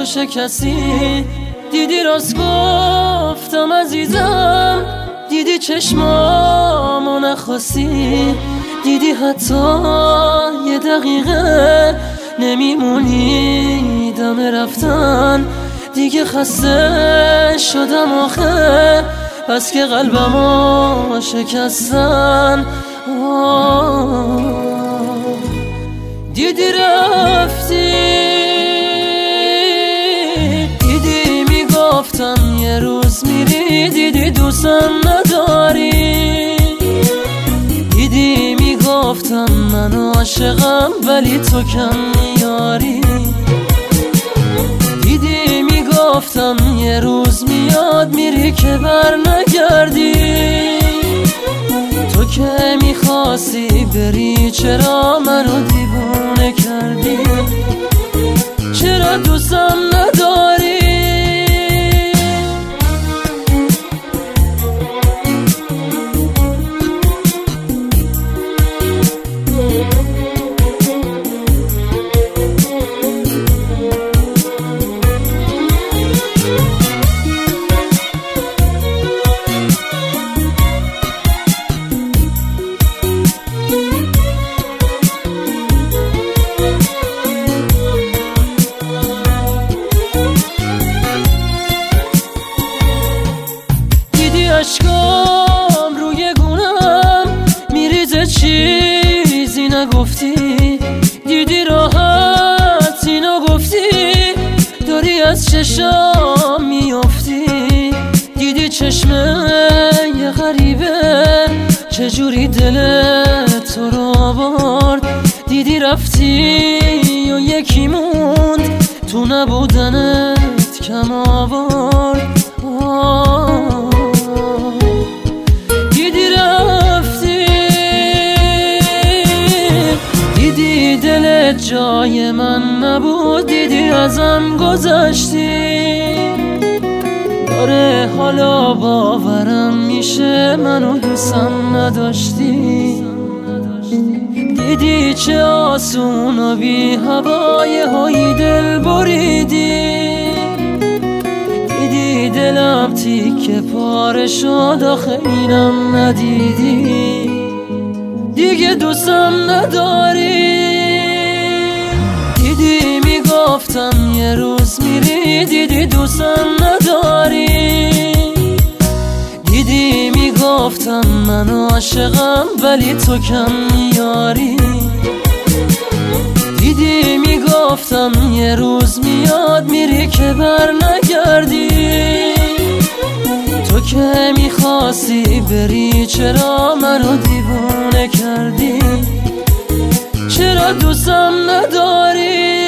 شکستی. دیدی راست گفتم عزیزم، دیدی چشمامو نخواستی. دیدی حتی یه دقیقه نمیمونی دم رفتن. دیگه خسته شدم آخه، بس که قلبمو شکستن. دیدی رفتی، دیدی میگفتم یه روز میری. دیدی دوستم نداری، دیدی میگفتم من عاشقم ولی تو کم میاری. دیدی میگفتم یه روز میاد میری که بر نگردی. تو که میخواستی بری چرا منو دیوونه کردی؟ چرا دوستم نداری؟ اشکام روی گونم میریزه چیزی نگفتی. دیدی راحت اینو گفتی، داری از چشام میافتی. دیدی چشمه یه غریبه چجوری دل تو رو آورد. دیدی رفتی و یکی موند تو نبودنت کم آورد. جای من نبود، دیدی ازم گذشتی. داره حالا باورم میشه منو دوستم نداشتی. دیدی چه آسون و بی هوای هایی دل بریدی. دیدی دلم تیکه پاره شد آخه اینم ندیدی. دیگه دوستم نداری. دیدی میگفتم یه روز میری، دیدی دوستم نداری. دیدی میگفتم من عاشقم ولی تو کم میاری. دیدی میگفتم یه روز میاد میری که بر نگردی. تو که میخواستی بری چرا منو دیوونه کردی؟ چرا دوستم نداری؟